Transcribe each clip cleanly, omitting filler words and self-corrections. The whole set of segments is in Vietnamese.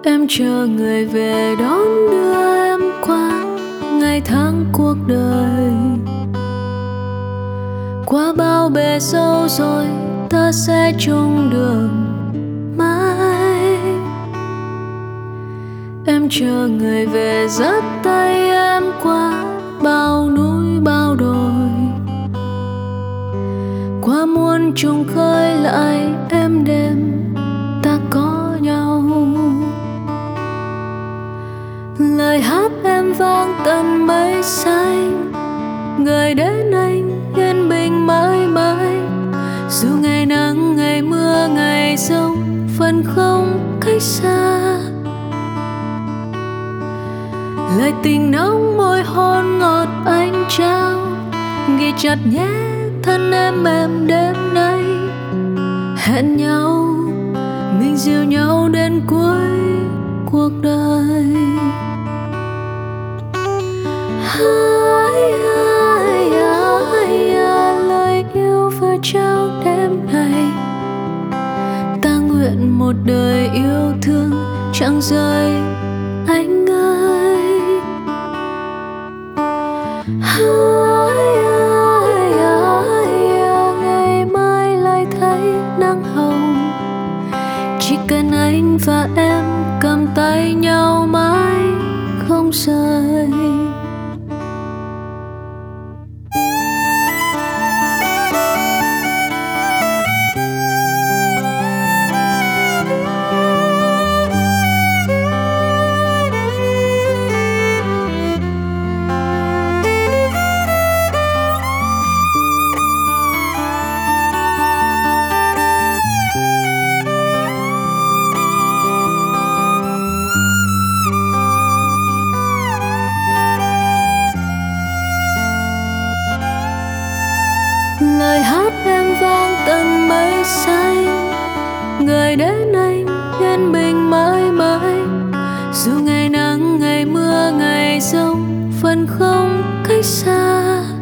Em chờ người về đón đưa em qua ngày tháng cuộc đời. Qua bao bề dâu rồi ta sẽ chung đường mãi. Em chờ người về dắt tay em qua bao núi bao đồi. Qua muôn trùng khơi lại êm đềm ta có nhau. Lời hát em vang tận mây xanh, người đến anh yên bình mãi mãi. Dù ngày nắng ngày mưa ngày giông vẫn không cách xa. Lời tình nóng môi hôn ngọt anh trao, ghi chặt nhé thân em đêm nay. Hẹn nhau mình dìu nhau đến cuối cuộc đời. Lời yêu vừa trao đêm nay, ta nguyện một đời yêu thương chẳng rời anh ơi. Ngày mai lại thấy nắng hồng, chỉ cần anh và em cầm tay nhau mãi không rời. Lời hát em vang tận mây xanh, người đến anh yên bình mãi mãi. Dù ngày nắng ngày mưa ngày giông vẫn không cách xa.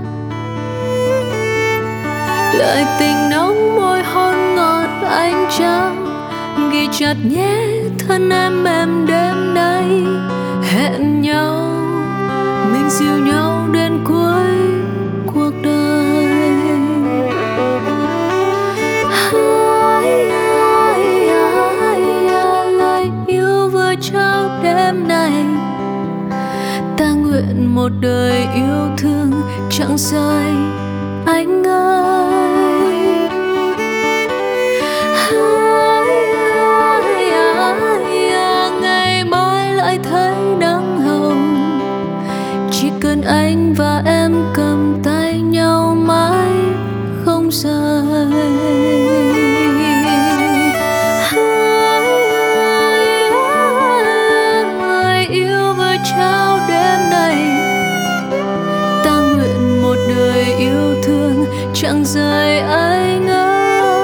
Lời tình nóng môi hôn ngọt anh trao, ghi chặt nhé thân em đêm nay. Hẹn nhau mình dìu nhau đến cuối cuộc đời. Lời yêu vừa trao đêm nay, ta nguyện một đời yêu thương chẳng rời anh ơi. Ngày mai lại thấy nắng hồng, chỉ cần anh và em cầm tay nhau mãi không rời. Lời yêu vừa trao đêm nay, ta nguyện một đời yêu thương chẳng rời anh ơi.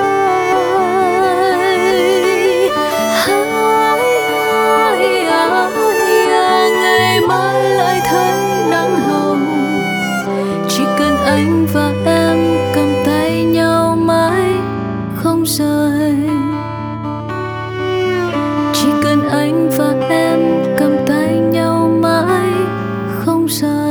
Ngày mai lại thấy nắng hồng, chỉ cần anh và em cầm tay nhau mãi không rời. Chỉ cần anh và em cầm tay nhau mãi không rời.